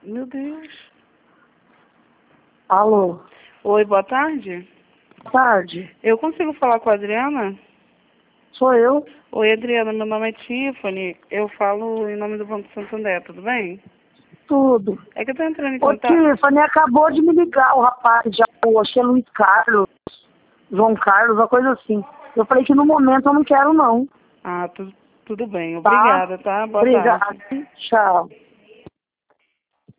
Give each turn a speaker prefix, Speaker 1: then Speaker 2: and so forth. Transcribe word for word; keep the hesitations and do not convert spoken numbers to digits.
Speaker 1: Meu Deus.
Speaker 2: Alô?
Speaker 1: Oi, boa tarde.
Speaker 2: Boa tarde.
Speaker 1: Eu consigo falar com a Adriana?
Speaker 2: Sou eu.
Speaker 1: Oi, Adriana, meu nome é Tiffany. Eu falo em nome do Banco Santander, tudo bem?
Speaker 2: Tudo.
Speaker 1: É que eu tô entrando em
Speaker 2: Ô,
Speaker 1: contato...
Speaker 2: Tiffany, acabou de me ligar o rapaz, já, o acho que é Luiz Carlos, João Carlos, uma coisa assim. Eu falei que no momento eu não quero, não.
Speaker 1: Ah, tu, tudo bem.
Speaker 2: Tá?
Speaker 1: Obrigada, tá? Boa
Speaker 2: Obrigada.
Speaker 1: tarde.
Speaker 2: Tchau.